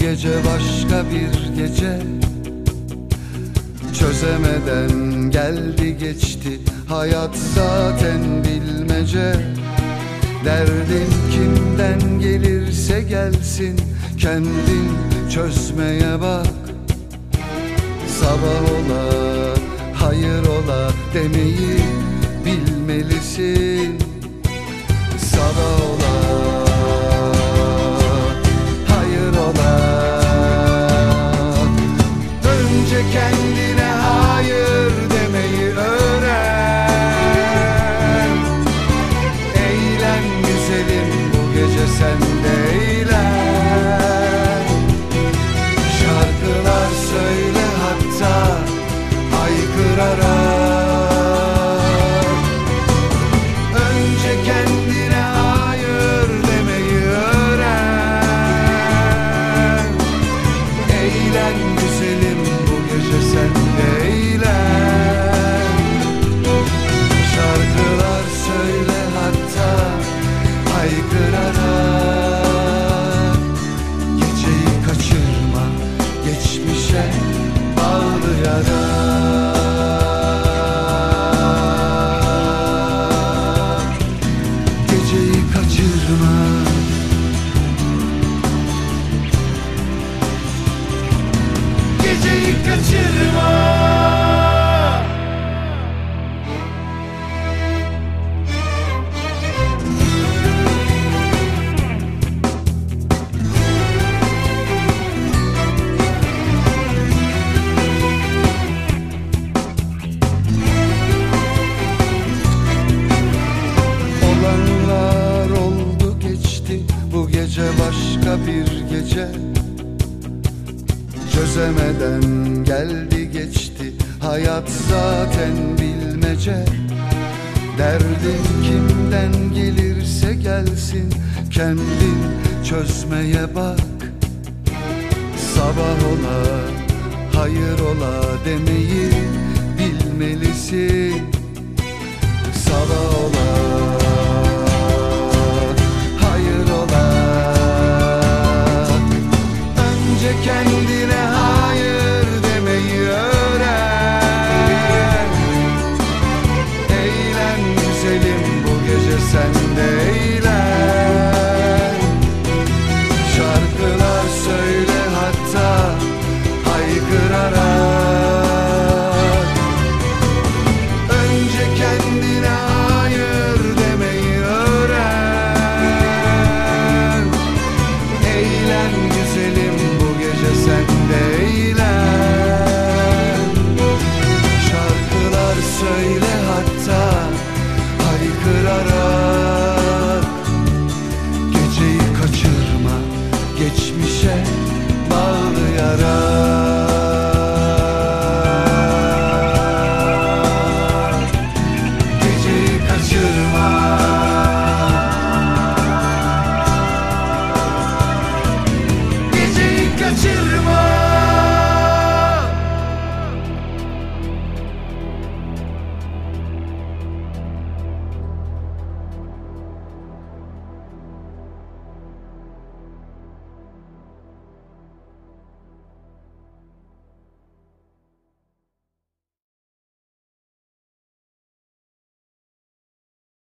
gece başka bir gece. Çözemeden geldi geçti, hayat zaten bilmece. Derdin kimden gelirse gelsin, kendin çözmeye bak. Sabah ola, hayır ola demeyi bilmelisin. Sabah ola, hayır ola. Önce kendine hayır demeyi öğren. Eğlen güzelim, bu gece sen de eğlen. Şarkılar söyle, hatta haykırarak. Önce kendine hayır demeyi öğren. Eğlen güzelim, bu gece sen de eğlen. Şarkılar söyle, hatta haykırarak. Geceyi kaçırma, geçmişe bağlayarak. Geceyi kaçırma. Geceyi kaçırma. Olanlar oldu geçti, bu gece başka bir gece. Çözemeden geldi geçti, hayat zaten bilmece. Derdin kimden gelirse gelsin, kendin çözmeye bak. Sabah ola, hayır ola demeyi bilmelisin. Sabah ola, hayır ola. Önce kendine hayır demeyi öğren. Eğlen güzelim, bu gece sen de eğlen. Şarkılar söyle, hatta haykırarak. Önce kendine hayır demeyi öğren. Eğlen güzelim, bu gece sen de eğlen. Şarkılar söyle, hatta haykırarak. Geceyi kaçırma, geçmişe bağlayarak.